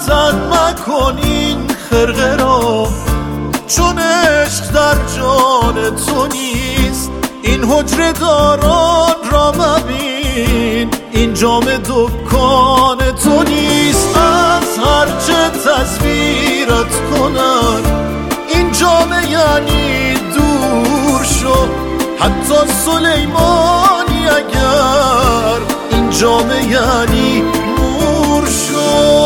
تن مکن این خرقه را، چون عشق در جان تو نیست. این حجره داران را مبین، این جام دکان تو نیست. از هرچه تصویرت کنن این جامه یعنی دور شو، حتی سلیمانی اگر این جامه یعنی نور شو.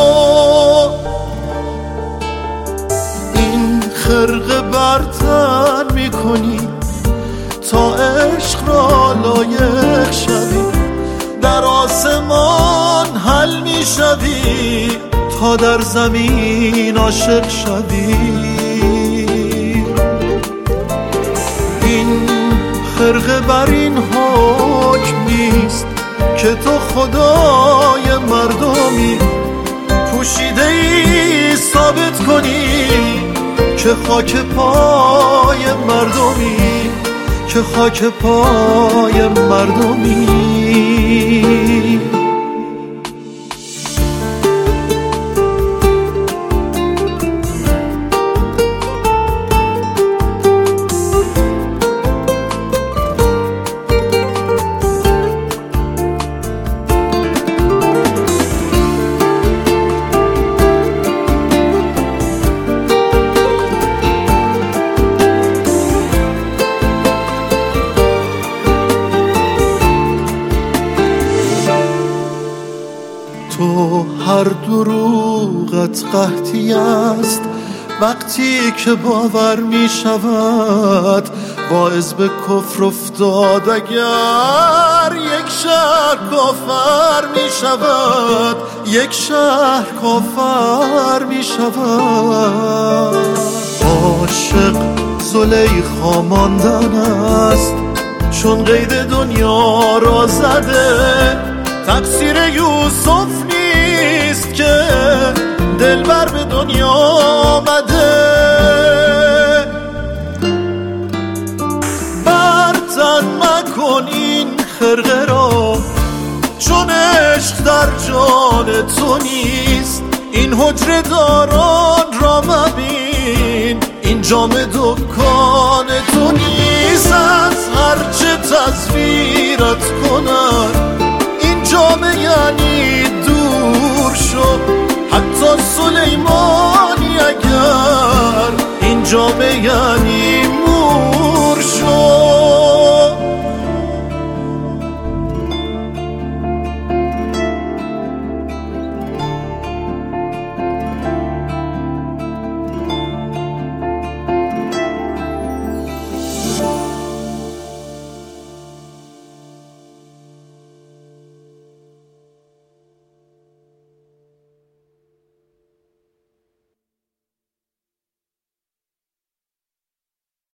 این خرقه برتن میکنی تا عشق را لایق شوی، در آسمان حل میشوی تا در زمین عاشق شوی. این خرقه بر این حکم نیست که تو خدای مردمی، پوشیده ای ثابت کنی که خاک پای مردمی، که خاک پای مردمی. تو هر دروغت قحطی است وقتی که باور می شود، باعث به کفر افتاد اگر یک شهر کافر می شود، یک شهر کافر می شود. عاشق زلیخا ماندن است چون قید دنیا را زده، تقصیر یوسف نیست که دلبر به دنیا آمده. برتن مکن این خرقه را، چون عشق در جان تو نیست. این حجره داران را مبین، این جام دکان تو نیست. از هرچه تصویرت کنن این جامه یعنی دور شو، حتی سلیمانی اگر این جامه یعنی